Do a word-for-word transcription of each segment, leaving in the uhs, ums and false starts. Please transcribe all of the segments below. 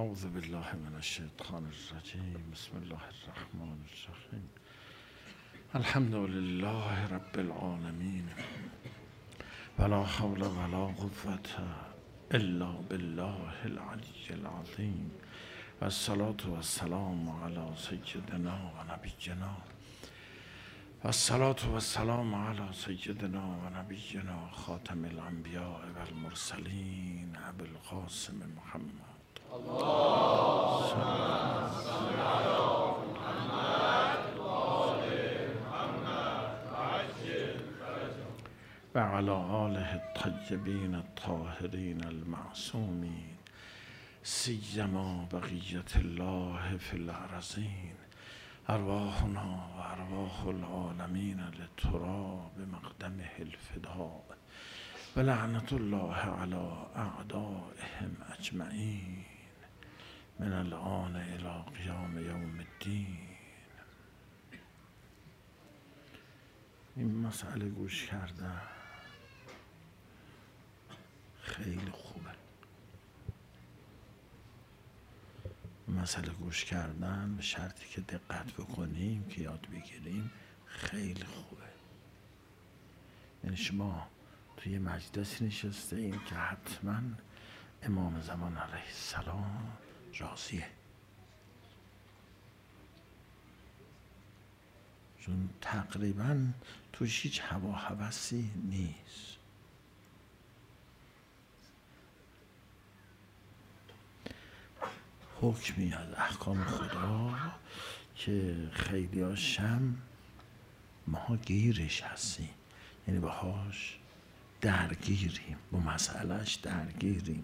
اعوذ بالله من الشیطان الرجیم. بسم الله الرحمن الرحیم. الحمد لله رب العالمین ولا حول ولا قوة الا بالله العلی العظیم و الصلاة و السلام علی سیدنا و نبینا و الصلاة و السلام علی سیدنا و نبینا خاتم الانبیاء و المرسلین ابو القاسم محمد اللهم صل علی محمد و آل محمد و عجل فرجهم و علی آله الطیبین الطاهرین المعصومین سیما بقیة الله فی الارضین ارواحنا و ارواح العالمین للتراب بمقدمه الفداء و لعنت الله علی اعدائهم اجمعین من الآن الى قیام یوم الدین. این مسئله گوش کردن خیلی خوبه. مسئله گوش کردن به شرطی که دقت بکنیم که یاد بگیریم خیلی خوبه. یعنی شما توی مجلسی نشسته ایم که حتما امام زمان علیه السلام راضیه، چون تقریبا توش هیچ هوا هوسی نیست. حکمی از احکام خدا که خیلی هاشم ما گیرش هستیم، یعنی باهاش درگیریم، با مسئلهش درگیریم،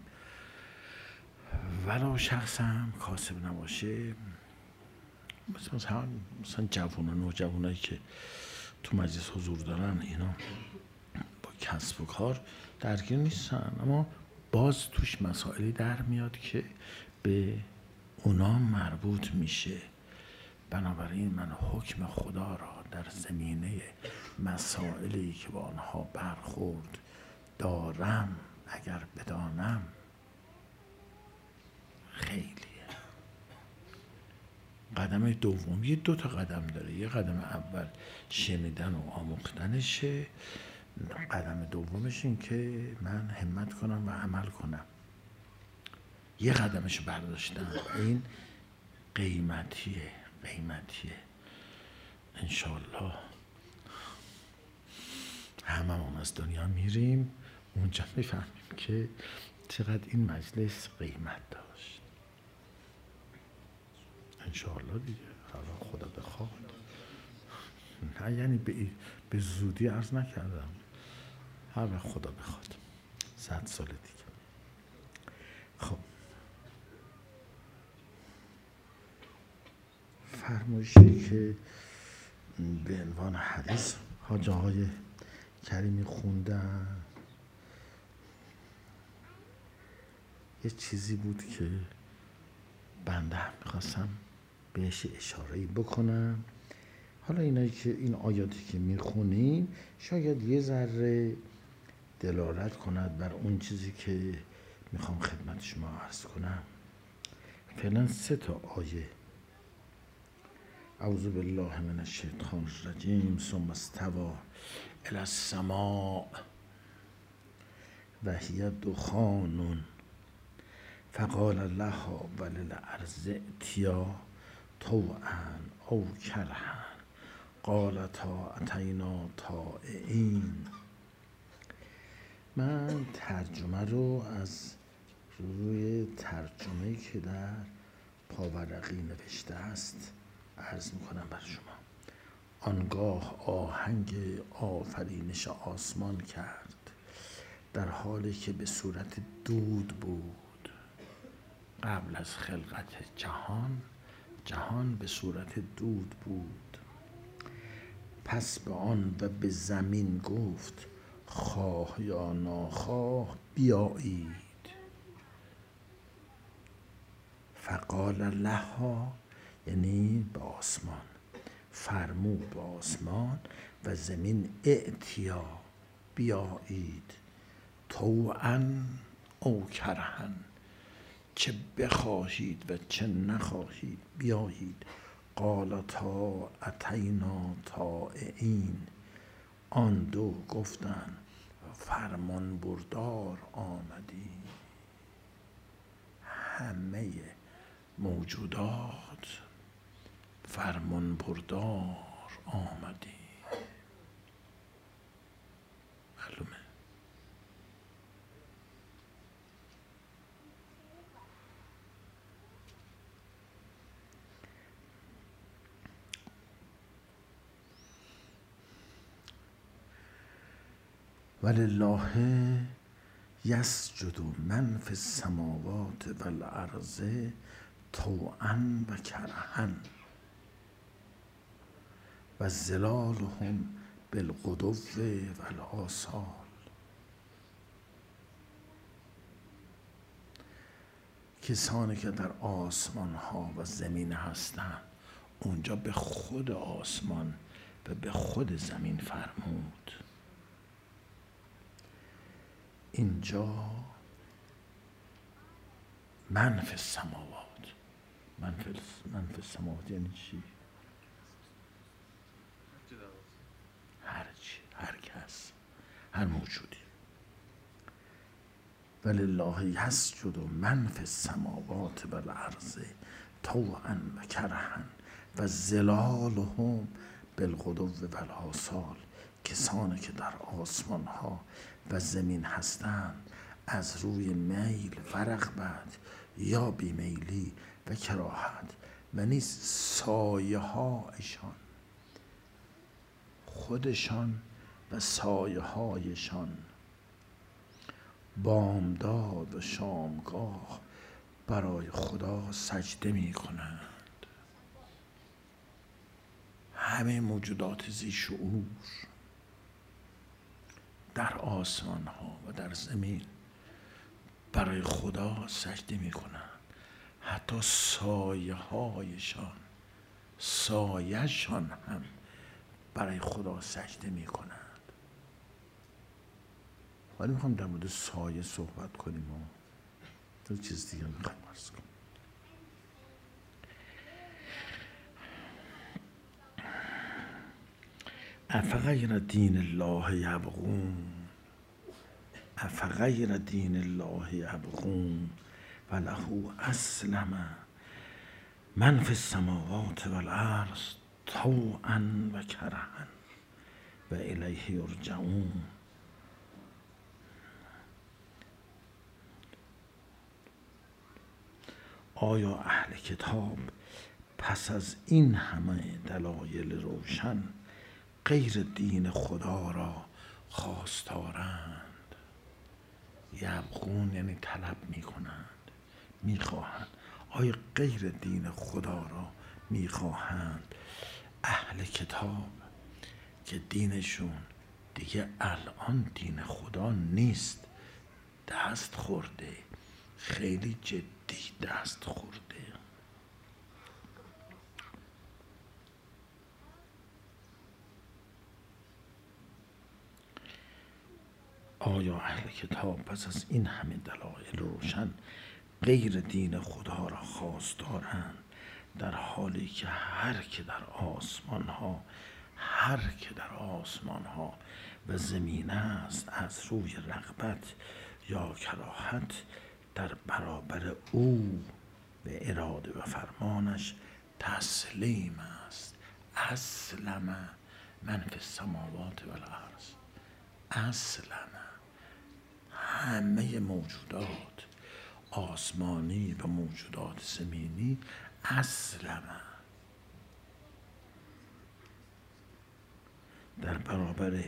ولو شخصم کاسب نباشه. مثلا مثلا جوانان و جوانایی که تو مجلس حضور دارن اینا با کسب و کار درگیر نیستن، اما باز توش مسائلی در میاد که به اونا مربوط میشه. بنابراین من حکم خدا را در زمینه مسائلی که با آنها برخورد دارم اگر بدانم خیلیه. قدم دوم یه دو تا قدم داره. یه قدم اول شنیدن و آموختنشه، قدم دومش این که من همت کنم و عمل کنم. یه قدمش برداشتم، این قیمتیه قیمتیه انشالله هممون از دنیا میریم اونجا میفهمیم که چقدر این مجلس قیمت داشت. انشالله دیگه، حالا خدا بخواد. نه یعنی به, به زودی عرض نکردم، هر وقت خدا بخواد، صد سال دیگه. خب فرمایشی که به عنوان حدیث حاج آقای کریمی خوندن یه چیزی بود که بنده هم میخواستم بهش اشاره‌ای بکنم. حالا اینایی که این آیاتی که میخونیم شاید یه ذره دلالت کند بر اون چیزی که میخوام خدمت شما عرض کنم. فعلا سه تا آیه. اعوذ بالله من الشیطان الرجیم. ثم استوى الی السماء و هی دخان فقال لها وللارض ائتیا طوعا او کرها قالتا اتینا طائعین. من ترجمه رو از روی ترجمه‌ای که در پاورقی نوشته است عرض میکنم بر شما. آنگاه آهنگ آفرینش آسمان کرد در حالی که به صورت دود بود. قبل از خلقت جهان جهان به صورت دود بود. پس به آن و به زمین گفت خواه یا ناخواه بیایید. فقال لها یعنی به آسمان، فرمود به آسمان و زمین ائتیا بیایید طوعا او کرها، چه بخواهید و چه نخواهید بیایید. قالتا اتینا طائعین، آن دو گفتند فرمان بردار آمدیم. همه موجودات فرمان بردار آمدیم. معلومه. ولله یسجد من فی السماوات والارض طوعا و کرها و ظلالهم بالغدو والآصال. کسانی که در آسمان ها و زمین هستند، اونجا به خود آسمان و به خود زمین فرمود. اینجا من فی السماوات، من فی من فی السماوات یعنی چی؟ هر چی، هر کس، هر موجودی. ولله یسجد من فی السماوات والارض طوعا و کرها و ظلالهم بالغدو والآصال. کسانی که در آسمان ها و زمین هستند از روی میل و رغبت یا بیمیلی و کراهت و نیز سایه هایشان، خودشان و سایه هایشان، بامداد و شامگاه برای خدا سجده می کنند. همه موجودات ذی شعور در آسمان ها و در زمین برای خدا سجده می کنند. حتی سایه هایشان، سایهشان هم برای خدا سجده می کنند. ولی میخوام در مورد سایه صحبت کنیم و دو چیز دیگه میخوام عرض کنم. افغیر دین الله یبغون، افغیر دین الله یبغون و له اسلم من فی السماوات والارض طوعا و کرها و الیه یرجعون. آیا اهل کتاب پس از این همه دلایل روشن غیر دین خدا را خواستارند؟ یبغون یعنی طلب می کنند، می خواهند. آیا غیر دین خدا را می خواهند؟ اهل کتاب که دینشون دیگه الان دین خدا نیست، دست خورده، خیلی جدی دست خورده. آیا اهل کتاب پس از این همه دلایل روشن غیر دین خدا را خواستارند، در حالی که هر که در آسمان ها هر که در آسمان ها و زمین است از روی رغبت یا کراهت در برابر او به اراده و فرمانش تسلیم است. اسلم من فی السماوات والارض. اسلم، همه موجودات آسمانی و موجودات زمینی اسلم، در برابر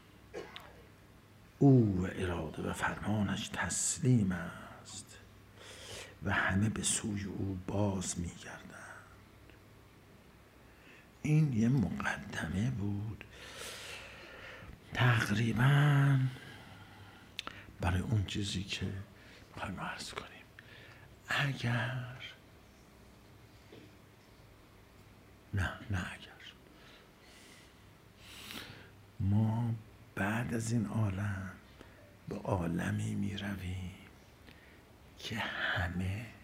او و اراده و فرمانش تسلیم است و همه به سوی او باز می گردند. این یه مقدمه بود تقریبا برای اون چیزی که میخوایم عرض کنیم. اگر نه نه اگر ما بعد از این عالم به عالمی می رویم که همه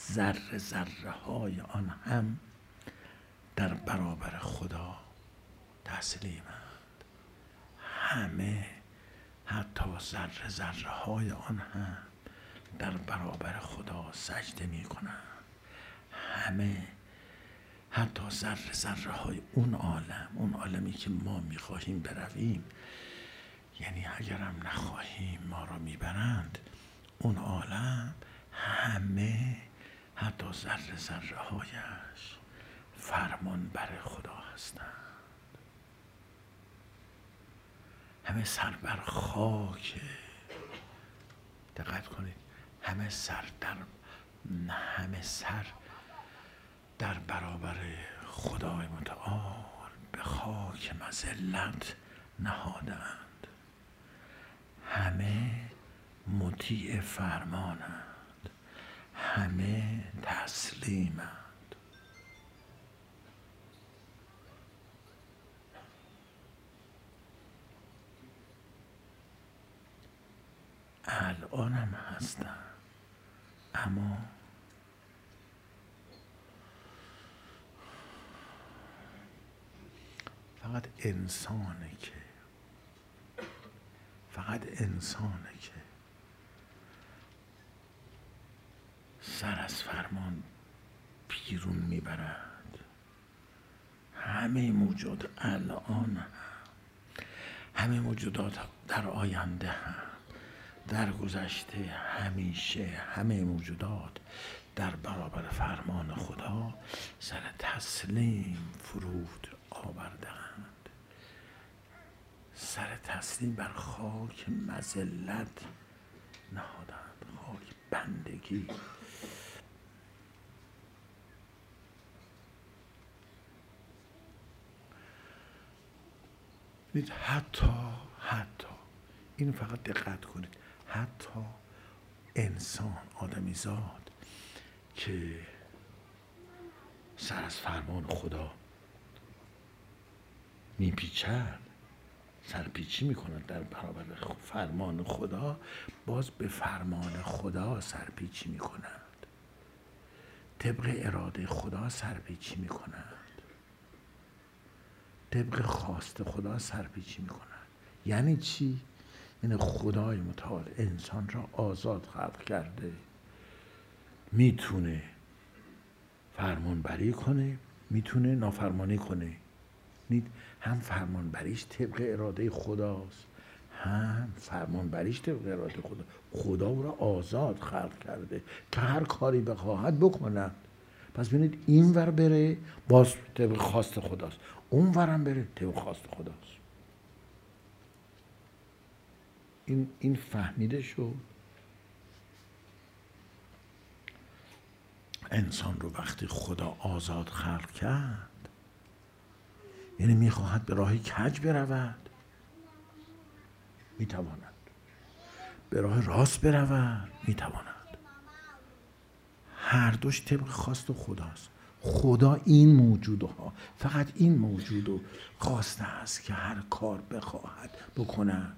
ذره ذره های آن هم در برابر خدا تسلیمند. همه حتی ذره ذره های آن هم در برابر خدا سجده می کنند. همه حتی ذره ذره های اون عالم، اون عالمی که ما می خواهیم برویم، یعنی اگرم نخواهیم ما را می برند، اون عالم همه حتی ذره ذره هایش فرمان بر خدا هستند. همه سر بر خاک، دقت کنید، همه سر در همه سر در برابر خدای متعال به خاک مذلت نهادند. همه مطیع فرمانند، همه تسلیمند. الانم هستن، اما فقط انسانه که فقط انسانه که سر از فرمان بیرون میبرد. همه موجود الان هم، همه موجودات در آینده هم، در گذشته، همیشه همه موجودات در برابر فرمان خدا سر تسلیم فرود آوردند. سر تسلیم بر خاک مذلت نهادند، خاک بندگی. حتی حتی این فقط دقت کنید، حتی انسان، آدمی زاد که سر از فرمان خدا میپیچد، سرپیچی میکنند در برابر فرمان خدا، باز به فرمان خدا سرپیچی میکنند، طبق اراده خدا سرپیچی میکنند، طبق خواست خدا سرپیچی میکنند. یعنی چی؟ یعنی خدای متعال انسان را آزاد خلق کرده، میتونه فرمان بری کنه، میتونه نافرمانی کنه. هم فرمان بریش طبق اراده خداست، هم فرمان بریش طبق اراده خدا. خدا او را آزاد خلق کرده که هر کاری بخواهد بکند. پس ببینید این ور بره باز طبق خواست خداست، اون ورم بره طبق خواست خداست. این این فهمیده شد. انسان رو وقتی خدا آزاد خلق کرد، یعنی میخواهد به راه کج برود، میتواند. به راه راست برود، میتواند. هر دوش طبق خواست خداست. خدا این موجودها، فقط این موجودو خواسته است که هر کار بخواهد بکند.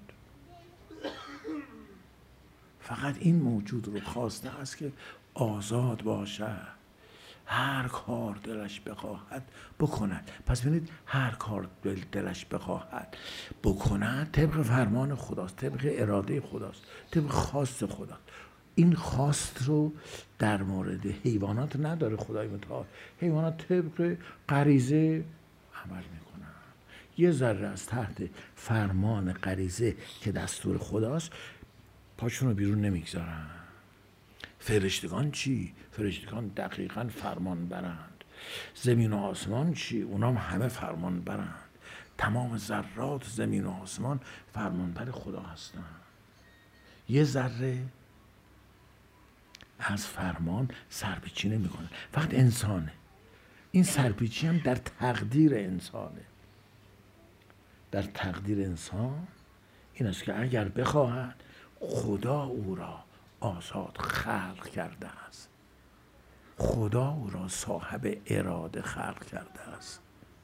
فقط این موجود رو خواسته است که آزاد باشد، هر کار دلش بخواهد بکند. پس ببینید هر کار دلش بخواهد بکند طبق فرمان خداست، طبق اراده خداست، طبق خواست خداست. این خواست رو در مورد حیوانات نداره خدای متعال. حیوانات طبق غریزه عمل میکنن، یه ذره از تحت فرمان غریزه که دستور خداست پاشون رو بیرون نمیگذارن. فرشتگان چی؟ فرشتگان دقیقاً فرمان برند. زمین و آسمان چی؟ اونام همه فرمان برند. تمام ذرات زمین و آسمان فرمان بر خدا هستند. یه ذره از فرمان سرپیچی نمی کنه. فقط انسانه. این سرپیچی هم در تقدیر انسانه. در تقدیر انسان این است که اگر بخواهد خدا او را آزاد خلق کرده است. خدا او را صاحب اراده خلق کرده است.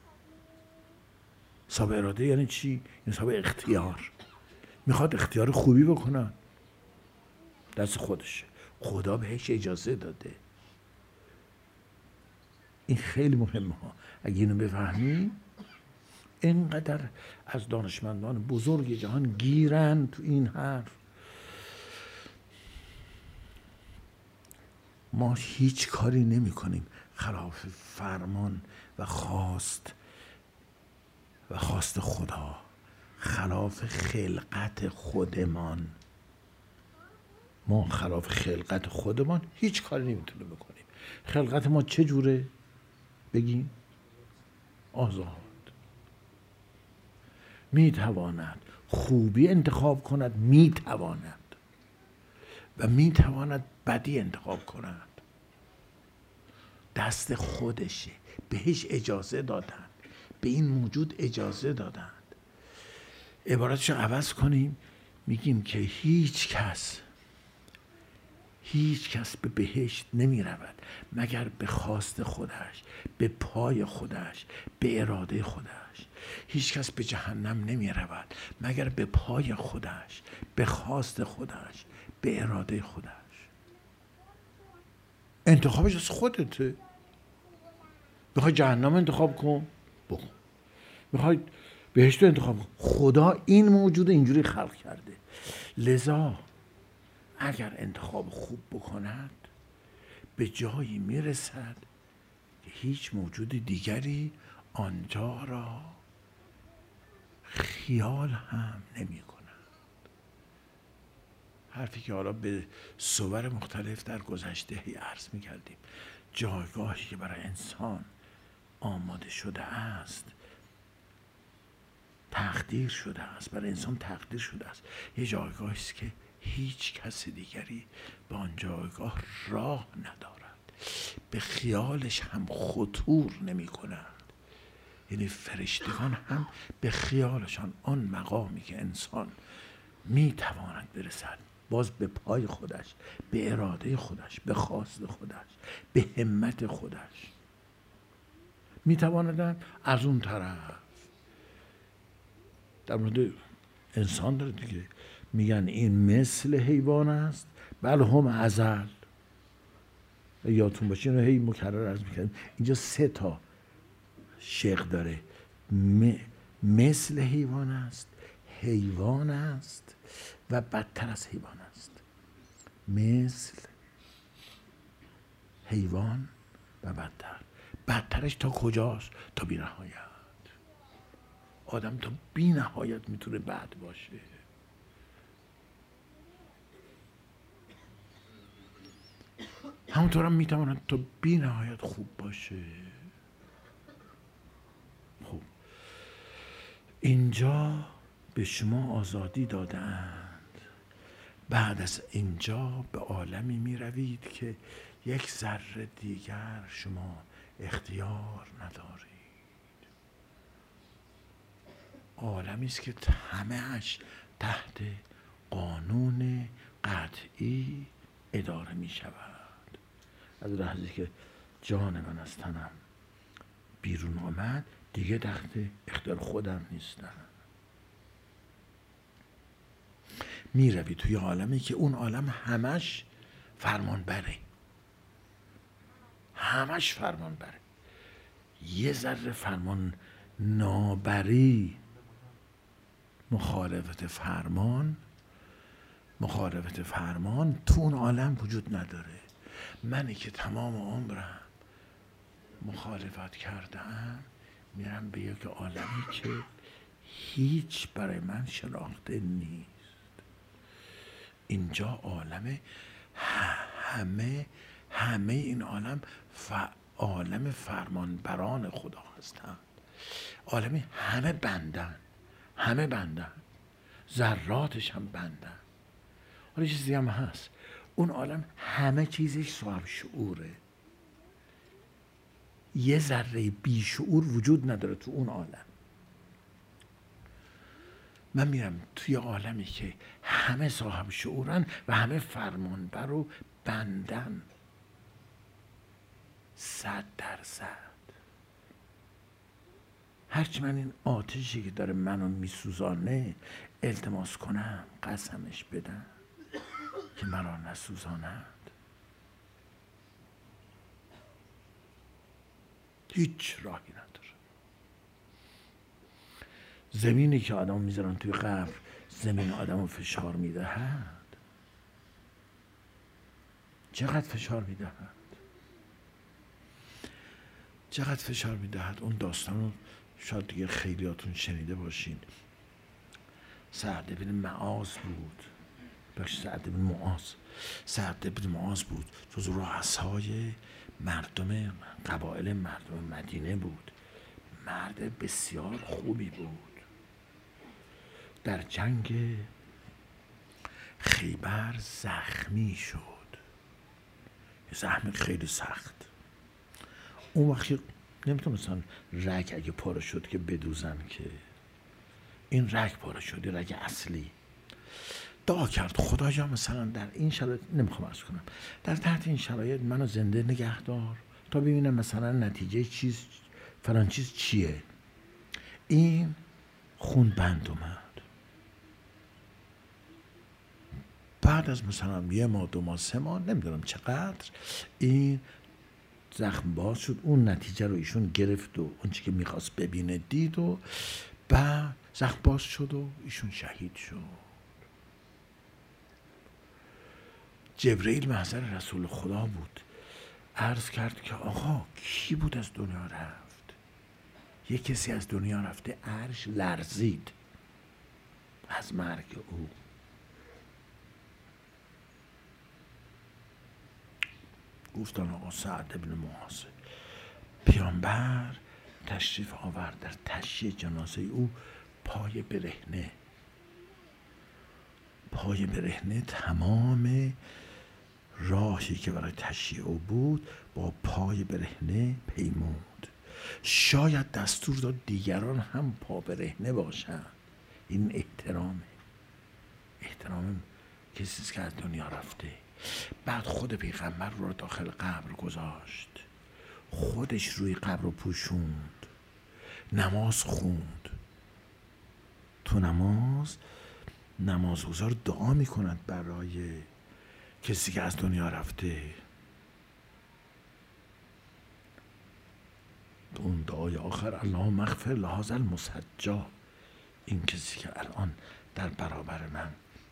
صاحب اراده یعنی چی؟ یعنی صاحب اختیار. میخواد اختیار خوبی بکنه، دست خودشه. خدا بهش اجازه داده. این خیلی مهمه ها. اگه اینو بفهمی، اینقدر از دانشمندان بزرگ جهان گیرن تو این حرف. ما هیچ کاری نمی کنیم خلاف فرمان و خواست و خواست خدا، خلاف خلقت خودمان. ما خلاف خلقت خودمان هیچ کاری نمیتونیم بکنیم. خلقت ما چه جوره؟ بگیم آزاد. میتواند خوبی انتخاب کند، میتواند و میتواند بدی انتخاب کند. دست خودشه، بهش اجازه دادن، به این موجود اجازه دادن. عبارتشو عوض کنیم، میگیم که هیچ کس هیچ کس به بهشت نمی رود مگر به خواست خودش، به پای خودش، به اراده خودش. هیچ کس به جهنم نمی رود مگر به پای خودش، به خواست خودش، به اراده خودش. انتخابش از خودته. میخوای جهنم انتخاب کن، بکن. میخوای بهشت انتخاب کن. خدا این موجود اینجوری خلق کرده. لذا اگر انتخاب خوب بکند به جایی میرسد که هیچ موجود دیگری آنجا را خیال هم نمی کند. حرفی که حالا به صور مختلف در گذشته هی عرض می کردیم، جایگاهی که برای انسان آماده شده است، تقدیر شده است، برای انسان تقدیر شده است، یه جایگاهی است که هیچ کس دیگری به آن جایگاه راه ندارد، به خیالش هم خطور نمی کند. یعنی فرشتگان هم به خیالشان آن مقامی که انسان می تواند برسد، باز به پای خودش، به اراده خودش، به خواست خودش، به همت خودش می توانند از اون طرف. در مورد انسان داره دیگه، میگن این مثل حیوان است، بل هم ازل. یادتون باشه اینو هی مکرر عرض میکردیم. اینجا سه تا شق داره. م... مثل حیوان است، حیوان است و بدتر از حیوان است. مثل حیوان و بدتر. بدترش تا کجاست؟ تا بی نهایت. آدم تا بی نهایت میتونه بد باشه. همونطور هم میتواند تا بی نهایت خوب باشه. خب اینجا به شما آزادی دادند. بعد از اینجا به عالمی می روید که یک ذره دیگر شما اختیار ندارید. عالمی است که همه‌اش تحت قانون قطعی اداره می شود. از لحظه که جان من از تنم بیرون آمد دیگه تحت اختیار خودم نیستم. می روی توی عالمی که اون عالم همش فرمان بره، همش فرمان بره. یه ذره فرمان نابری، مخالفت فرمان مخالفت فرمان تو اون عالم وجود نداره. منی که تمام عمرم مخالفت کردم میرم به یک عالمی که هیچ برای من شناخته نیست. اینجا عالم همه همه این عالم ف... عالم فرمانبران خدا هستند. عالمی همه بندن، همه بندن، ذراتش هم بندن. حالا چیزی هم هست، اون عالم همه چیزش صاحب شعوره. یه ذره بیشعور وجود نداره تو اون عالم. من میرم توی عالمی که همه صاحب شعورن و همه فرمانبر و بندن. صد درصد. هرچی من این آتشی که داره منو میسوزانه التماس کنم قسمش بدم که مرا نسوزاند. هیچ راهی نداره. زمینی که آدم میذارن توی قبر زمین آدم رو فشار میدهد. چقدر فشار میدهد، چقدر فشار میدهد. اون داستان رو شاید دیگه خیلیاتون شنیده باشین. سعد بن معاذ بود، بخش سعد بن معاذ سعد بن معاذ بود، جز رؤسای مردم قبایل مردم مدینه بود. مرد بسیار خوبی بود. در جنگ خیبر زخمی شد، زخم خیلی سخت. اون وقتی نمیتونه مثلا رگ اگه پاره شد که بدوزن، که این رگ پاره شد، رگ اصلی. دعا کرد خدایا مثلا در این شرایط، نمیخوام عرض کنم، در تحت این شرایط منو زنده نگه دار تا ببینم مثلا نتیجه چیز فلان چیز چیه. این خون بند اومد. بعد از مثلا یه ماه دو ماه سه ماه نمیدونم چقدر، این زخم باز شد. اون نتیجه رو ایشون گرفت و اون چی که میخواست ببینه دید و بعد زخم باز شد و ایشون شهید شد. جبرئیل محضر رسول خدا بود، عرض کرد که آقا کی بود از دنیا رفت؟ یه کسی از دنیا رفته. عرش لرزید از مرگ او. گفتن آقا سعد بن معاذ. پیامبر تشریف آورد در تشییع جنازه او، پای برهنه پای برهنه تمام راهی که برای تشییع او بود با پای برهنه پیمود. شاید دستور داد دیگران هم پا برهنه باشند. این احترامه، احترام کسی که از دنیا رفته. بعد خود پیغمبر رو داخل قبر گذاشت، خودش روی قبر رو پوشوند، نماز خوند. تو نماز نمازگزار دعا میکند برای کسی که از دنیا رفته. اون دعای آخر اللهم اغفر لهذا المسجی، این کسی که الان در برابر من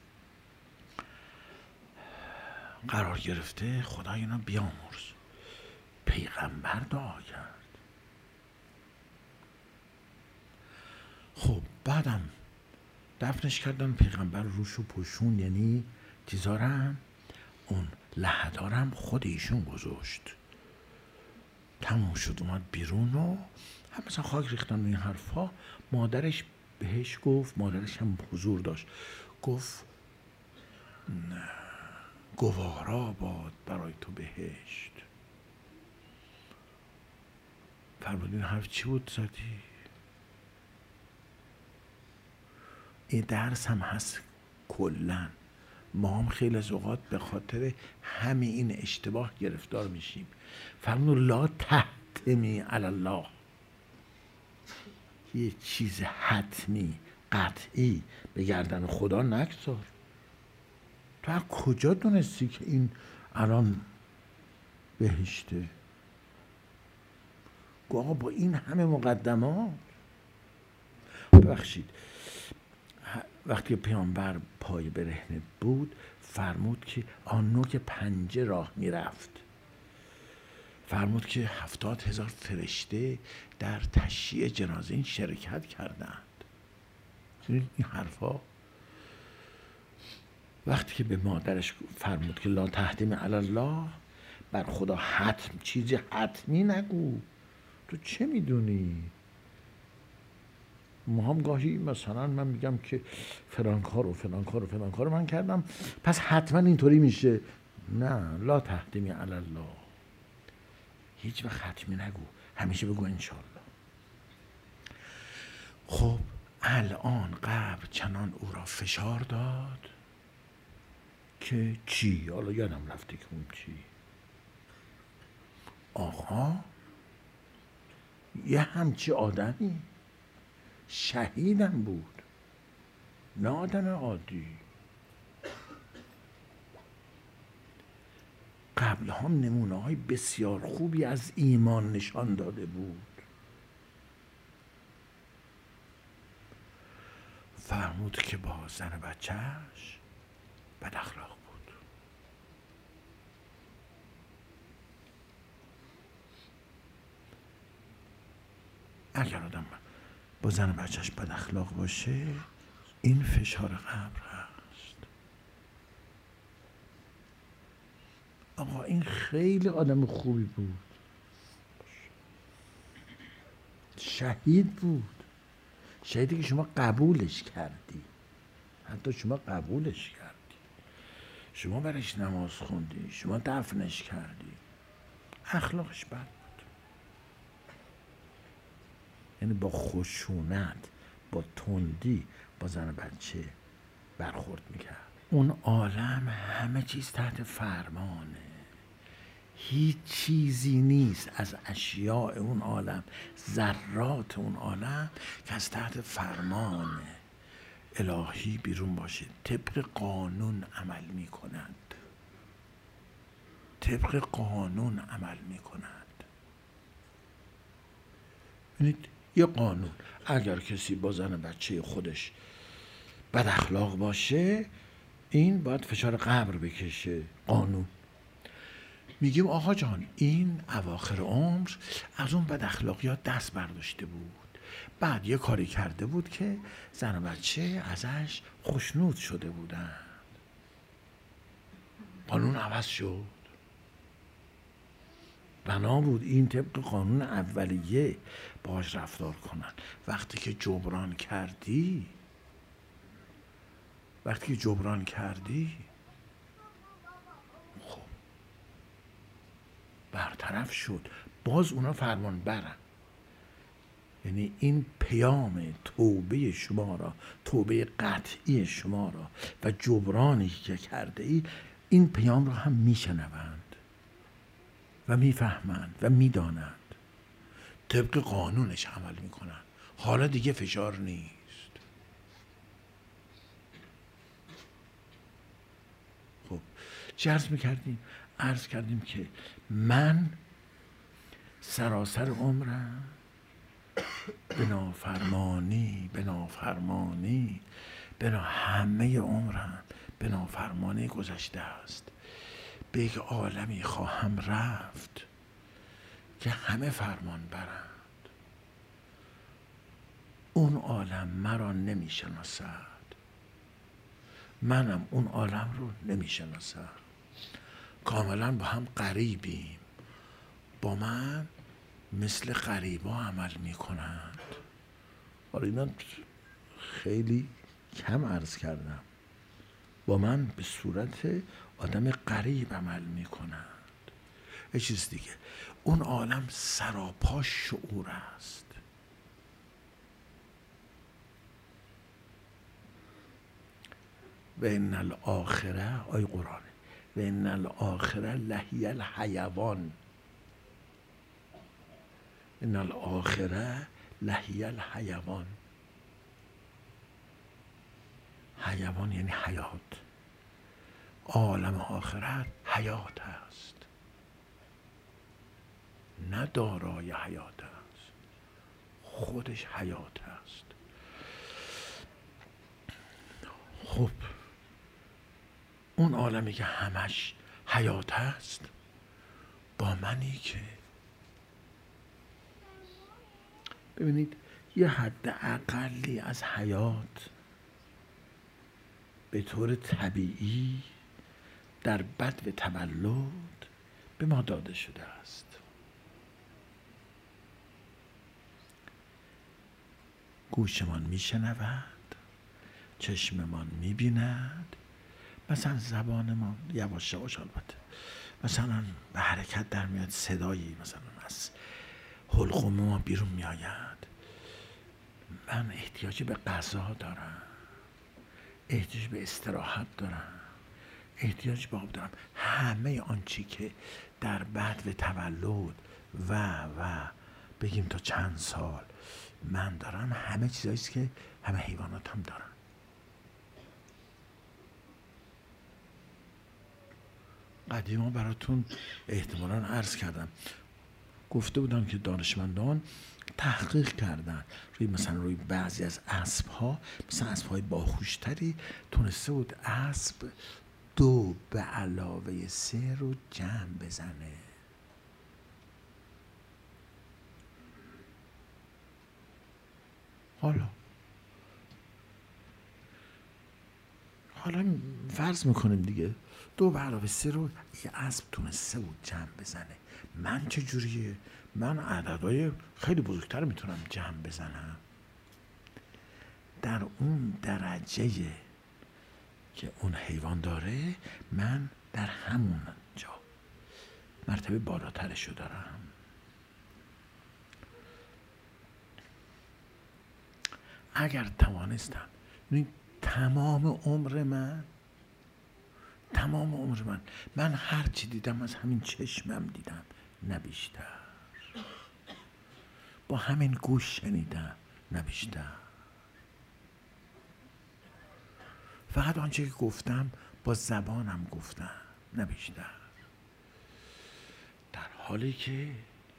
قرار گرفته، خدا اینا بیامرز. پیغمبر دعا کرد. خب بعدم دفنش کردن، پیغمبر روشو پوشون، یعنی چیزارم اون لحدارم خود ایشون گذاشت. تموم شد، اومد بیرون و هم مثلا خاک ریختن و این حرفا. مادرش بهش گفت، مادرش هم حضور داشت، گفت نه گوارا باد برای تو بهشت. فرمودین حرف چی بود زدی؟ این درس هم هست کلن. ما هم خیلی از اوقات به خاطر همین این اشتباه گرفتار میشیم. فرمود لا تحتمی علی الله، یه چیز حتمی قطعی به گردن خدا نگذار. تو از کجا دونستی که این الان بهشته؟ گو آقا با این همه مقدمات. ببخشید، وقتی پیامبر پای برهنه بود فرمود که آن نوک پنجه راه میرفت. فرمود که هفتاد هزار فرشته در تشییع جنازه این شرکت کردند. این حرفا. وقتی که به مادرش فرمود که لا تحتمی علی الله، بر خدا حتم، چیزی حتمی نگو، تو چه میدونی؟ ما هم گاهی مثلا من میگم که فلان کار و فلان کار و فلان کار من کردم پس حتما اینطوری میشه. نه، لا تحتمی علی الله، هیچ وقت حتمی نگو، همیشه بگو انشالله. خب الان قبر چنان او را فشار داد که چی؟ حالا یادم رفته که اون چی. آقا یه همچی آدمی شهیدم بود، نه آدم عادی. قبر قبل هم نمونه های بسیار خوبی از ایمان نشان داده بود. فرمود که با زن بچهش بد اخلاق بود. اگر آدم با زن بچهش بد اخلاق باشه، این فشار قبر هست. آقا این خیلی آدم خوبی بود، شهید بود، شهیدی که شما قبولش کردی، حتی شما قبولش کردی، شما برش نماز خوندی، شما دفنش کردی، اخلاقش بد بود. یعنی با خشونت، با تندی با زن بچه برخورد میکرد. اون عالم همه چیز تحت فرمانه، هیچ چیزی نیست از اشیاء اون عالم، ذرات اون عالم که از تحت فرمان الهی بیرون باشه، طبق قانون عمل می کند، طبق قانون عمل می کند. ببینید یه قانون، اگر کسی با زن بچه خودش بد اخلاق باشه، این باید فشار قبر بکشه. قانون میگیم آقا جان این اواخر عمر از اون بد اخلاقیات دست برداشته بود، بعد یه کاری کرده بود که زن و بچه ازش خوشنود شده بودن، قانون عوض شد. بنا بود این طبق قانون اولیه باهاش رفتار کنن. وقتی که جبران کردی وقتی که جبران کردی خب برطرف شد، باز اونا فرمان برن. یعنی این پیام توبه شما را، توبه قطعی شما را و جبرانی که کرده ای، این پیام را هم میشنوند و میفهمند و میدانند، طبق قانونش عمل میکنند. حالا دیگه فشار نیست. خب چه عرض میکردیم؟ عرض کردیم که من سراسر عمرم به نافرمانی به نافرمانی به نا... همه عمرم به نافرمانی گذشته است. به یک عالمی خواهم رفت که همه فرمان برند. اون عالم مرا نمی شناسد، منم اون عالم رو نمی شناسم. کاملا با هم غریبیم، با من مثل غریبا عمل می کنند. حالا اینا خیلی کم عرض کردم، با من به صورت آدم غریب عمل می کنند. یه چیز دیگه، اون عالم سراپا شعور است. و ان الاخره، آی قرآنه، و ان الاخره لهی الحیوان، ان الاخره لهی الحیوان. حیوان یعنی حیات. عالم آخرت حیات است، نه دارای حیات است، خودش حیات است. خب اون عالمی که همش حیات است، با منی که ببینید یه حد اقلی از حیات به طور طبیعی در بدو تولد به ما داده شده است. گوشمان میشنود، چشممان میبیند، مثلا زبانمان یواش یواش البته مثلا به حرکت در میاد، صدایی مثلا از حلقوم ما بیرون میآید. من احتیاج به غذا دارم، احتیاج به استراحت دارم، احتیاج به آب دارم. همه آنچه که در بدو تولد و و بگیم تا چند سال من دارم، همه چیزاییست که همه حیوانات هم دارن. قدیما براتون احتمالاً عرض کردم، گفته بودم که دانشمندان تحقیق کردن روی مثلا روی بعضی از اسب‌ها، مثلا اسب‌های باهوشتری تونسته بود اسب دو به علاوه سه رو جمع بزنه. حالا حالا فرض میکنیم دیگه دو به علاوه سه رو یه اسب تونسته بود جمع بزنه. من چه جوریه؟ من عددهای خیلی بزرگتر میتونم جمع بزنم. در اون درجه که اون حیوان داره من در همون جا مرتبه بالاترشو دارم. اگر توانستم، یعنی تمام عمر من تمام عمر من من هر چی دیدم از همین چشمم دیدم، نه بیشتر. با همین گوش شنیدم، نه بیشتر. فقط آنچه که گفتم با زبانم گفتم، نه بیشتر. در حالی که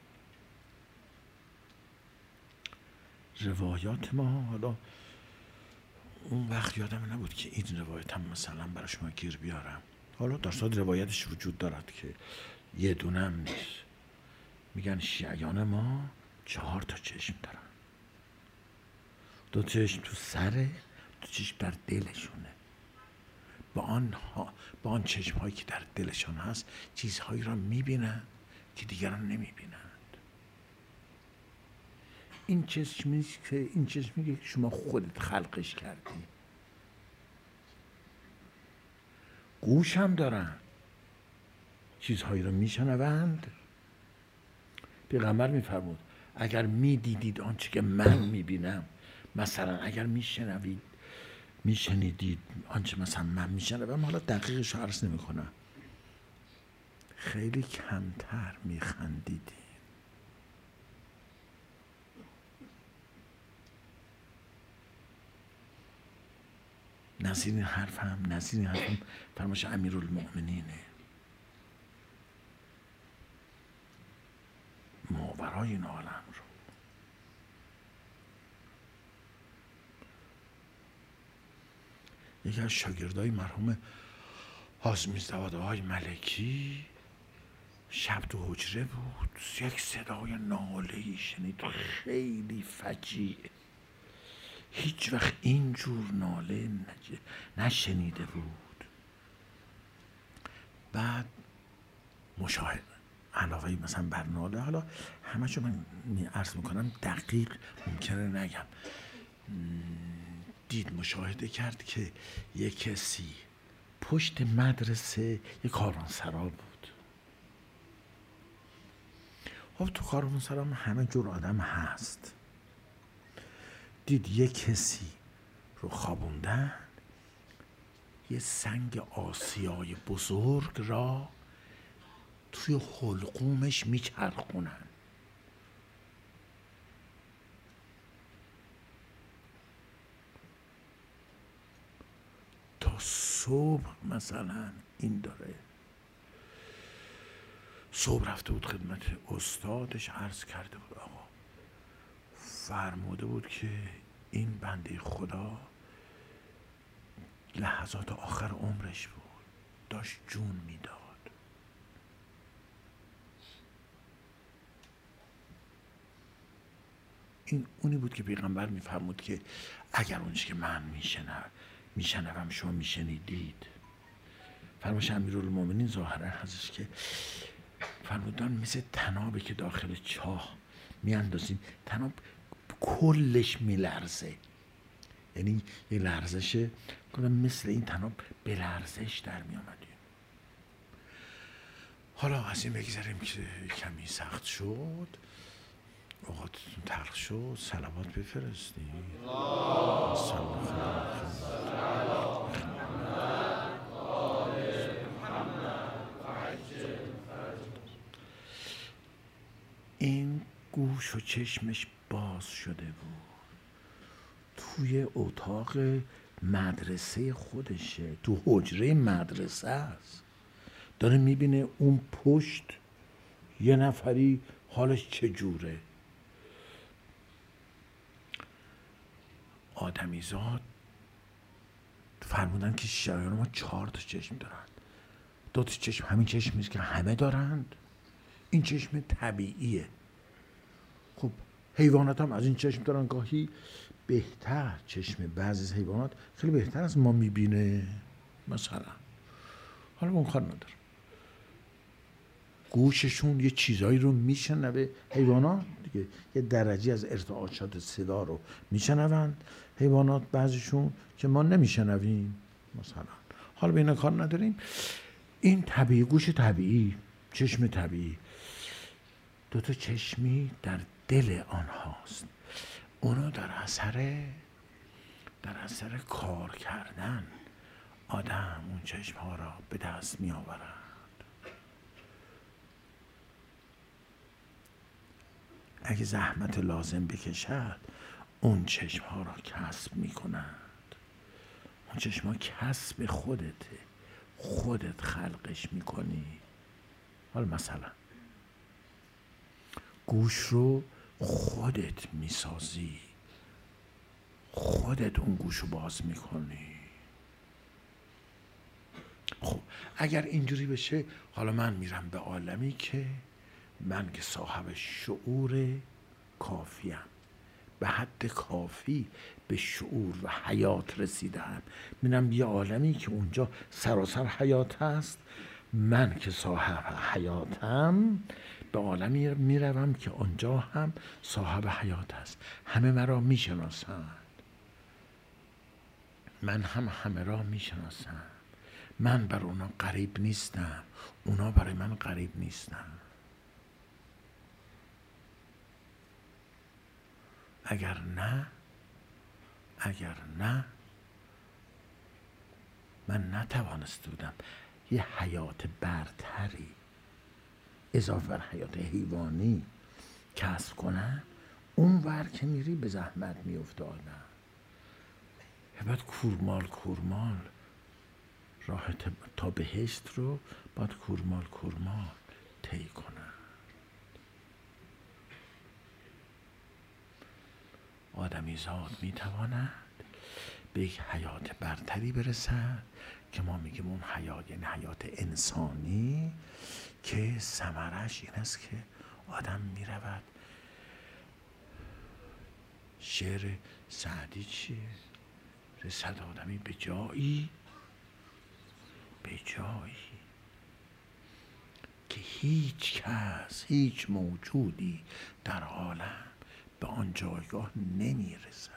روایات ما، حالا اون وقت یادم نبود که این روایت هم مثلا برای شما گیر بیارم، حالا در صورت روایتش وجود دارد که یه دونم نیست. میگن شیعیان ما چهار تا چشم دارن، دو چشم تو سره، دو چشم در دلشونه. با آن ها با آن چشم هایی که در دلشان هست چیزهایی را میبینن که دیگران نمیبینند. این چشمی که این چشمی که شما خودت خلقش کردی. گوش هم دارن، چیزهایی را میشنوند. پیغمبر میفرمود اگر میدیدید آنچه که من میبینم، مثلا اگر میشنوید میشنیدید آنچه مثلا من میشنوم، حالا دقیقش رو عرض نمی کنم، خیلی کمتر میخندیدی. نظیر این حرف هم نظیر این حرف هم فرمایش امیرالمؤمنینه. ماورای این عالم رو یکی از شاگردای مرحوم حازمیزدوادهای ملکی شب تو حجره بود، یک صدای ناله‌ای شنید خیلی فجیع. هیچ وقت اینجور ناله نشنیده بود. بعد مشاهده علاوه مثلا بر ناله، حالا همه چون من عرض میکنم دقیق ممکنه نگم، دید مشاهده کرد که یک کسی پشت مدرسه یک کاروانسرا بود. خب تو کاروانسرا همه جور آدم هست. دید یک کسی رو خوابوندن، یه سنگ آسیای بزرگ را توی حلقومش میچرخونن. تا صبح مثلا این داره. صبح رفته بود خدمت استادش، عرض کرده بود آقا فرموده بود که این بنده خدا لحظات آخر عمرش بود، داشت جون میداد. این اونی بود که پیغمبر میفرمود که اگر اونچه که من میشنم میشنوم شما میشنیدید. فرمایش امیرالمؤمنین ظاهرا هستش که فرمودن مثل طنابی که داخل چاه میاندازیم، طناب کلش میلرزه، یعنی یه لرزشه کنم مثل این طناب به لرزش در میامدیم. حالا از این بگذاریم که کمی سخت شد، اوقاتتون تلخ شد، صلوات بفرستید. این گوش و چشمش باز شده بود، توی اتاق مدرسه خودشه، تو حجره مدرسه است، داره میبینه اون پشت یه نفری حالش چجوره. آدمیزاد فرمودن که شیعیان ما چهار تا چشم دارن. دو تا چشم همین چشمیست که همه دارند، این چشم طبیعیه. خب حیوانات هم از این چشم دارن، گاهی بهتر. چشم بعضی حیوانات خیلی بهتر از ما میبینه مثلا. حالا اون کار نداره، گوششون یه چیزایی رو میشنوه. حیوانات دیگه یه درجه از ارتعاشات صدا رو میشنون، حیوانات بعضیشون که ما نمیشنویم مثلا. حالا به اینا کار نداریم. این طبیعی، گوش طبیعی، چشم طبیعی. دو تا چشمی در دل آنهاست. اونو در اثر در اثر کار کردن آدم اون چشم ها را به دست می آورد. اگه زحمت لازم بکشد اون چشم ها را کسب می کند. اون چشم ها کسب خودته، خودت خلقش می کنی. حالا مثلا گوش رو خودت می سازی، خودت اون گوش رو باز می کنی. خب اگر اینجوری بشه، حالا من میرم به عالمی که من که صاحب شعور کافیم، به حد کافی به شعور و حیات رسیدم. میرم یه عالمی که اونجا سراسر حیات هست. من که صاحب حیاتم به عالمی میروم که آنجا هم صاحب حیات هست. همه مرا میشناسند، من هم همه را میشناسم. من بر اونا غریب نیستم، اونا برای من غریب نیستن. اگر نه اگر نه من نتوانسته بودم یه حیات برتری اضافه بر حیات حیوانی کسب کنم. اون ور که میری به زحمت میافتادم. باید کورمال کورمال راه تا بهشت رو باید کورمال کورمال طی کنم. آدمی زاد میتواند به یک حیات برتری برسد که ما میگیم اون حیات یعنی حیات انسانی، که ثمرش این است که آدم میرود. شعر سعدی چیه؟ رسد آدمی به جایی به جایی که هیچ کس، هیچ موجودی در عالم به آن جایگاه نمیرسد.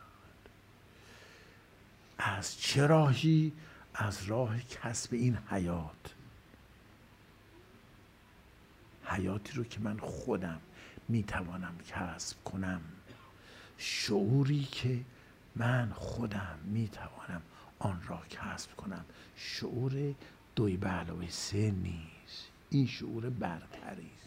از چه راهی؟ از راه کسب این حیات، حیاتی رو که من خودم میتوانم کسب کنم، شعوری که من خودم میتوانم آن را کسب کنم. شعور دوی به علاوه سه نیست، این شعور برتری است.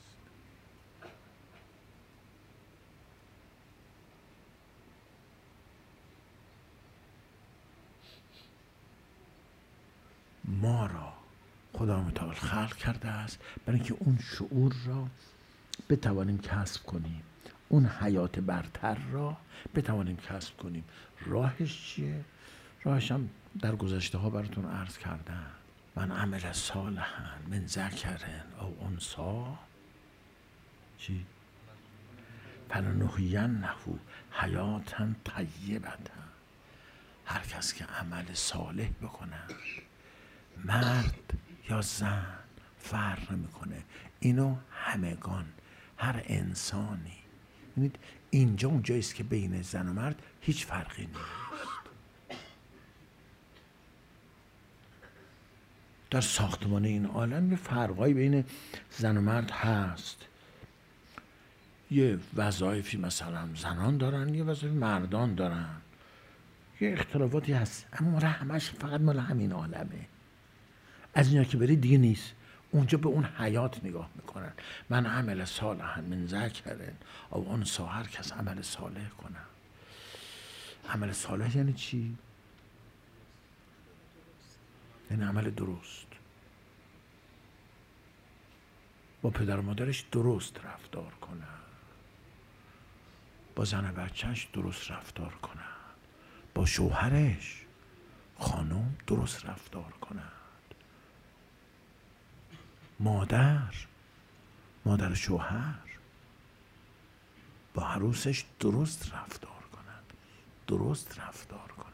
ما را خدا متعال خلق کرده است برای اینکه اون شعور را بتوانیم کسب کنیم، اون حیات برتر را بتوانیم کسب کنیم. راهش چیه؟ راهش هم در گذشته ها براتون عرض کردم. من عمل صالحا من ذکر او انثی چی؟ فلنحینه حیاتا طیبة. هر کس که عمل صالح بکنه، مرد یا زن فرق نمیکنه، اینو همگان، هر انسانی. ببینید اینجا اونجایی است که بین زن و مرد هیچ فرقی نیست. در ساختمان این عالم یه فرقایی بین زن و مرد هست. یه وظایفی مثلا زنان دارن، یه وظایف مردان دارن، یه اختلافاتی هست، اما مال همش فقط مال همین عالمه. از اینا که بری دیگه نیست. اونجا به اون حیات نگاه میکنن. من عمل صالحا من ذکر او انثی، هر کس عمل صالح کنه. عمل صالح یعنی چی؟ یعنی عمل درست. با پدر و مادرش درست رفتار کنن، با زن بچهش درست رفتار کنن، با شوهرش خانم درست رفتار کنند. مادر مادر شوهر با عروسش درست رفتار کنند، درست رفتار کنند.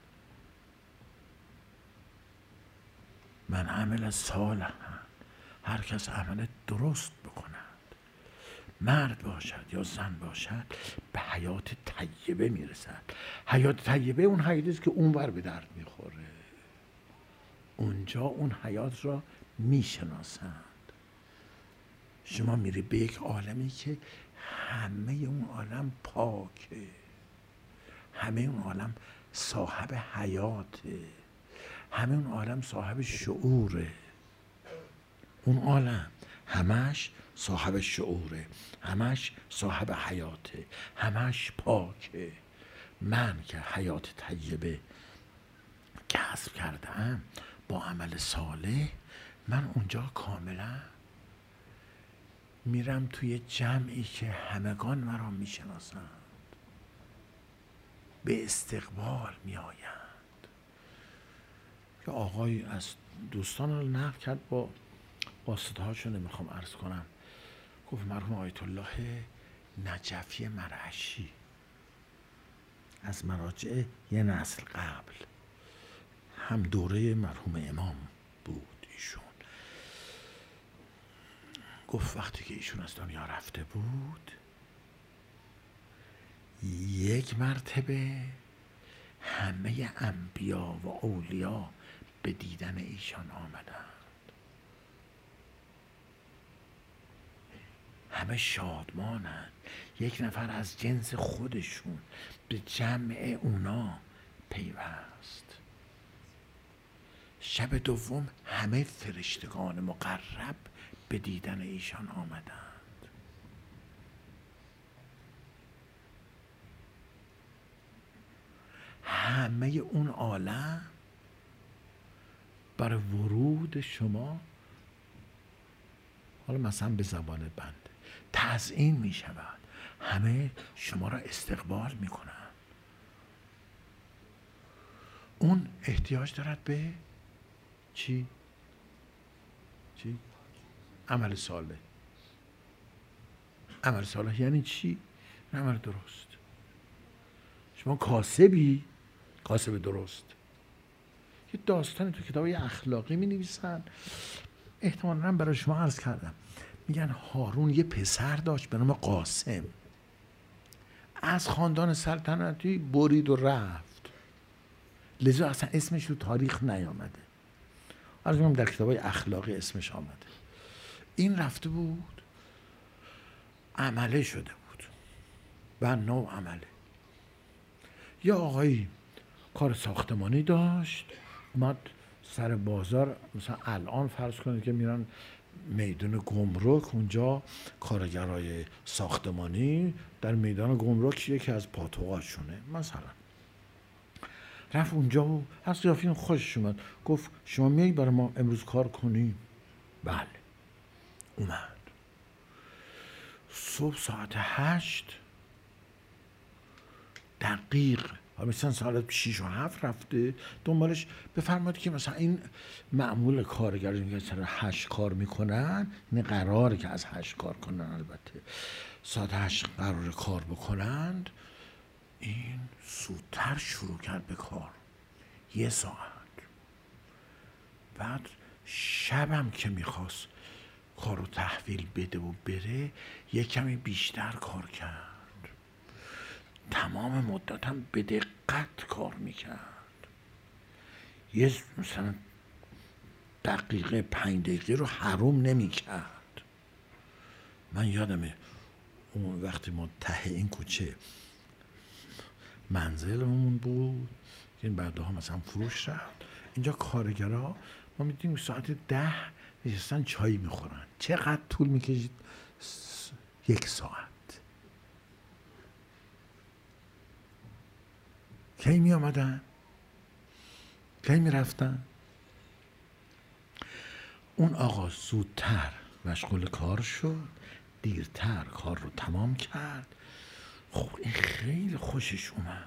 من عمل صالح، هر کس عمل درست بکند، مرد باشد یا زن باشد، به حیات طیبه میرسد. حیات طیبه اون حیاتی است که اونور به درد میخوره، اونجا اون حیات را میشناسند. شما میری به یک عالمی که همه اون عالم پاکه، همه اون عالم صاحب حیاته، همه اون عالم صاحب شعوره. اون عالم همش صاحب شعوره، همش صاحب حیاته، همش پاکه. من که حیات طیبه کسب کردم با عمل صالح، من اونجا کاملا میرم توی جمعی که همگان مرا میشناسند، به استقبال میآیند. که آقای از دوستان رو نقل کرد، با واسطه هاشو نمیخوام عرض کنم، گفت مرحوم آیت الله نجفی مرعشی، از مراجع یه نسل قبل، هم دوره مرحوم امام بود ایشون. گفت وقتی که ایشون از دنیا رفته بود، یک مرتبه همه انبیا و اولیا به دیدن ایشان آمدند، همه شادمانند. یک نفر از جنس خودشون به جمع اونا پیوست. شب دوم همه فرشتگان مقرب به دیدن ایشان آمدند. همه اون عالم برای ورود شما، حالا مثلا به زبان بنده، تزیین می شود، همه شما را استقبال می کنند. اون احتیاج دارد به چی؟ چی؟ عمل صالح. عمل صالح یعنی چی؟ عمل درست. شما کاسبی، کاسب درست. یه داستانی تو کتاب اخلاقی می نویسن، احتمالاً برای شما عرض کردم. میگن هارون یه پسر داشت به نام قاسم، از خاندان سلطنتی برید و رفت، لذا اصلا اسمش رو تاریخ نیامده. عرض می‌کنم در کتابای اخلاقی اسمش آمده. این رفته بود عمله شده بود، بنا و عمله. یا آقایی کار ساختمانی داشت، اومد سر بازار، مثلا الان فرض کنید که میرن میدان گمرک، اونجا کارگرای ساختمانی در میدان گمرک یکی از پاتوقاشونه مثلا، رفت اونجا و از قیافه خوشش اومد، گفت شما میایی برای ما امروز کار کنی؟ بله. اومد صبح ساعت هشت دقیق، مثلا ساعت شیش و هفت رفته دنبالش، بفرمایید که مثلا این معمول کارگر که سر هشت کار میکنن، این قراره که از هشت کار کنن، البته ساعت هشت قراره کار بکنند. این زودتر شروع کرد به کار، یه ساعت. بعد شبم که میخواست کارو تحویل بده و بره، یه کمی بیشتر کار کرد، تمام مدت هم به دقت کار میکرد. یه مثلا دقیقه پنج دقیقه رو حروم نمیکرد. من یادمه اون وقتی ما ته این کوچه منزلمون بود، این بعدها مثلا فروش رفت، اینجا کارگرها ما میدیم ساعت ده نشستن چای میخورن. چقدر طول میکشید؟ یک ساعت. کی می آمدن؟ کی می رفتن؟ اون آقا زودتر مشغول کار شد، دیرتر کار رو تمام کرد. خب این خیلی خوشش اومد.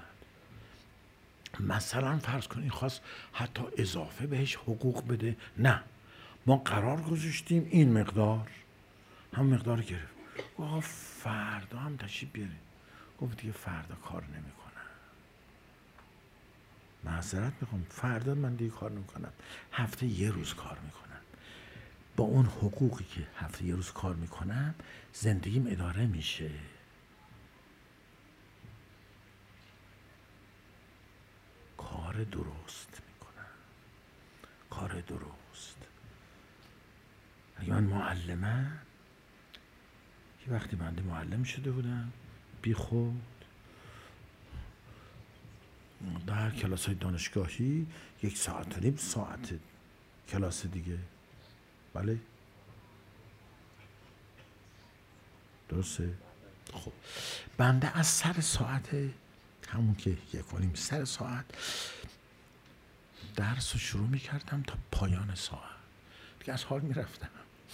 مثلا فرض کنید خواست حتی اضافه بهش حقوق بده، نه، ما قرار گذاشتیم این مقدار، هم مقدار گرفت. آقا فردا هم تشریف بیاریم. گفت دیگه فردا کار نمیکنم، معذرت میخوام، فردا من دیگه کار نمیکنم، هفته یه روز کار میکنم. با اون حقوقی که هفته یه روز کار میکنم زندگیم اداره میشه. کار درست میکنم، کار درست. اگه من معلمم، یه وقتی بنده معلم شده بودم بی خود در کلاس های دانشگاهی یک ساعت و نیم ساعت کلاس دیگه، بله درسته. خب بنده از سر ساعت همون که یک و نیم سر ساعت درس رو شروع میکردم تا پایان ساعت دیگه از حال میرفتم.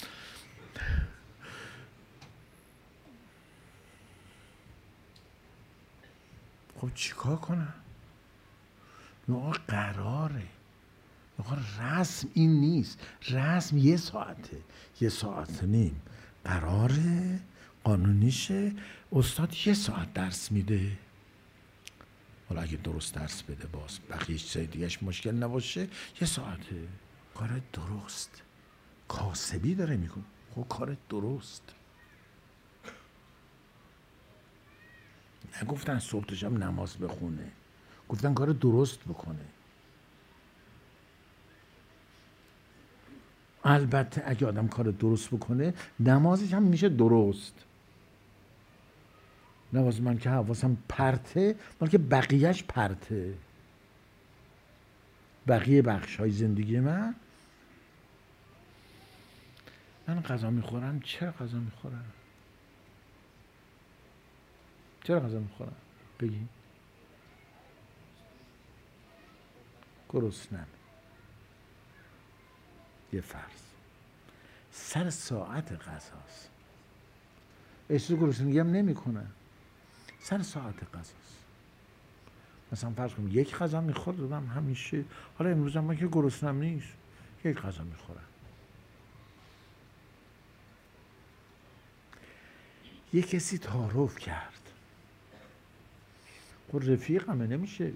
خب چیکار کنم؟ آقا قراره، آقا رسم این نیست، رسم یه ساعته، یه ساعت نیم قراره، قانونیشه. استاد یه ساعت درس میده، حالا اگه درست درس بده باز بقیه چیزای دیگهش مشکل نباشه، یه ساعته. کار درست، کاسبی داره میکنه. خب کار درست. نگفتن صبح تا شب نماز بخونه، گفتن کار درست بکنه. البته اگه آدم کار درست بکنه نمازش هم میشه درست. نماز من که حواسم پرته، مال که بقیهش پرته. بقیه بخش های زندگی من، من غذا میخورم. چرا غذا میخورم؟ چرا غذا میخورم؟ بگی. گرسنم. یه فرض سر ساعت غذاست، احساس گرسنگی هم نمی کنم، سر ساعت غذاست. مثلا فرض کنم یک غذا میخوردم همیشه، حالا امروز هم من که گرسنم نیست یک غذا میخورم. یک کسی تعارف کرد، خب رفیقمه، نمیشه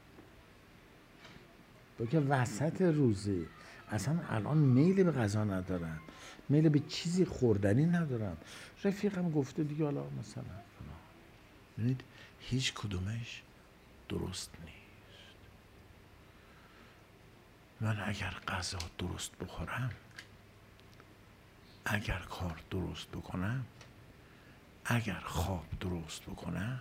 با که وسط روزه اصلا الان میل به غذا ندارم، میل به چیزی خوردنی ندارم، رفیقم گفته دیگه حالا مثلا فلان. ببینید هیچ کدومش درست نیست. من اگر غذا درست بخورم، اگر کار درست بکنم، اگر خواب درست بکنم،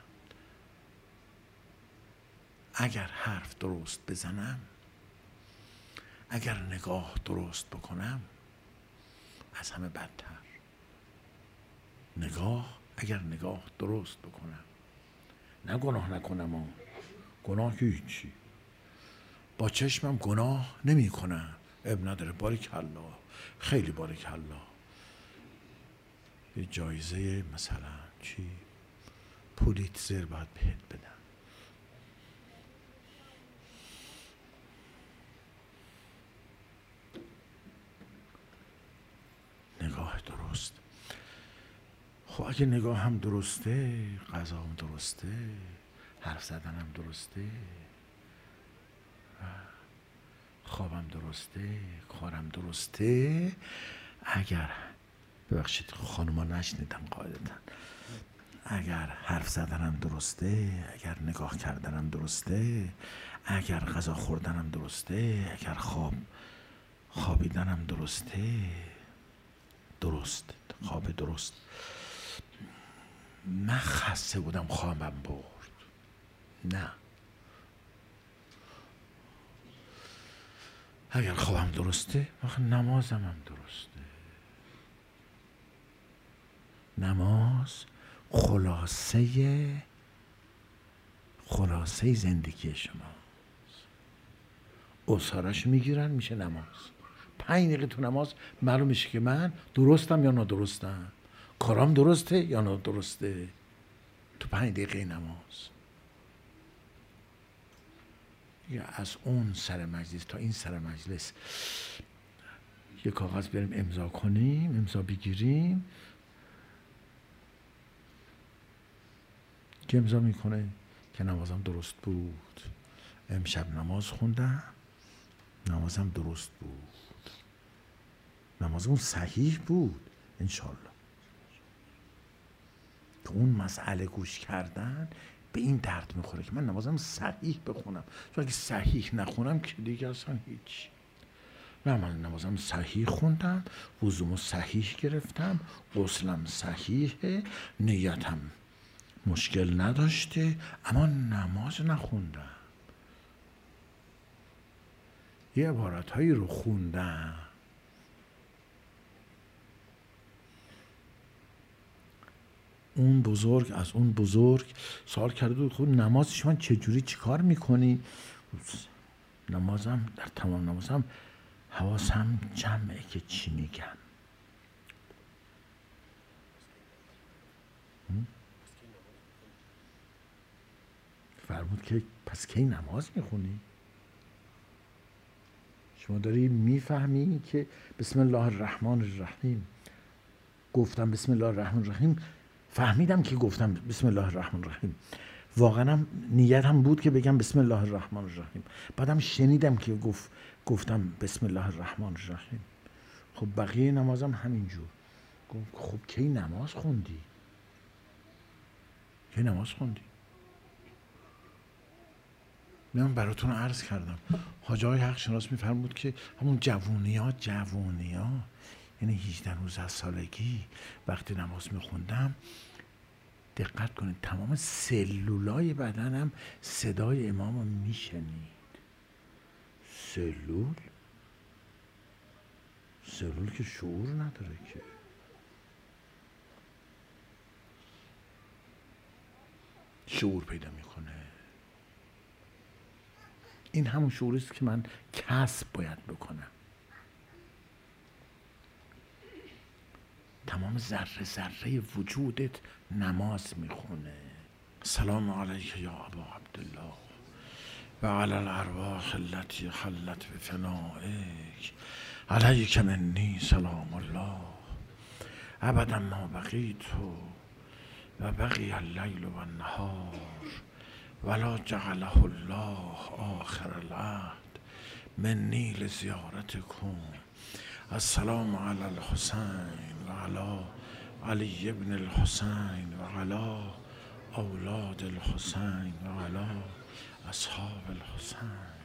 اگر حرف درست بزنم، اگر نگاه درست بکنم، از همه بدتر. نگاه، اگر نگاه درست بکنم، نه گناه نکنم، ها گناه که هیچی، با چشمم گناه نمی کنم، اب نداره، باریکالله، خیلی باریکالله. یه جایزه مثلا چی پولیتزر باید بهت بدم. نگاه درست. خب اگه نگاه هم درسته، غذا هم درسته، حرف زدن هم درسته، خوابم درسته، کارم درسته، اگر ببخشید خانوما نشنیدم قاعدتا، اگر حرف زدنم درسته، اگر نگاه کردنم درسته، اگر غذا خوردنم درسته، اگر خواب خوابیدنم درسته، درست، خواب درست. من خسته بودم خوابم برد، نه، اگر خوابم درسته وقت نمازم هم درسته. نماز خلاصه خلاصه زندگی شماست. اصارش میگیرن میشه نماز. پنج دقیقه تو نماز معلوم میشه که من درستم یا نادرستم، کارام درسته یا نادرسته تو پنج دقیقه نماز. یا از اون سر مجلس تا این سر مجلس یه کاغذ بریم امضا کنیم، امضا بگیریم، که امضا میکنه که نمازم درست بود، امشب نماز خوندم، نمازم درست بود، نمازم صحیح بود انشالله. که اون مسئله گوش کردن به این درد میخوره که من نمازم صحیح بخونم، چون اگه صحیح نخونم که دیگه اصلا هیچ. نه، من نمازم صحیح خوندم، وضومو صحیح گرفتم، غسلم صحیحه، نیتم مشکل نداشته، اما نماز نخوندم. یه عبارت هایی رو خوندم اون بزرگ از اون بزرگ سوال کرده بود خود نماز شما چجوری چیکار میکنی؟ نمازم در تمام نمازم حواسم جمعه که چی میگم. فرمود که پس کی نماز میخونی؟ شما داری میفهمی که بسم الله الرحمن الرحیم گفتم، بسم الله الرحمن الرحیم فهمیدم که گفتم بسم الله الرحمن الرحیم، واقعا هم نیتم بود که بگم بسم الله الرحمن الرحیم، بعدم شنیدم که گفت گفتم بسم الله الرحمن الرحیم. خب بقیه نمازم همینجور. خب کی نماز خوندی؟ کی نماز خوندی؟ من براتون عرض کردم حاج آقای حق شناس میفرمود که همون جوونی ها جوونی ها یعنی هجده نوزده سالگی وقتی نماز میخوندم دقت کنید تمام سلولای بدنم صدای امام رو میشنید. سلول سلول که شعور نداره که. شعور پیدا میکنه. این همون شعوری است که من کسب باید بکنم. تمام ذره ذره وجودت نماز میخونه. سلام علیک یا ابا عبدالله و علی الارواح التي حلت بفنائک علیک منی سلام الله ابدا ما بقیت و بقی اللیل و النهار ولا جعله الله آخر العهد منی لزیارتکم. السلام علی الحسین و علی علی ابن الحسین و علی اولاد الحسین و علی اصحاب الحسین.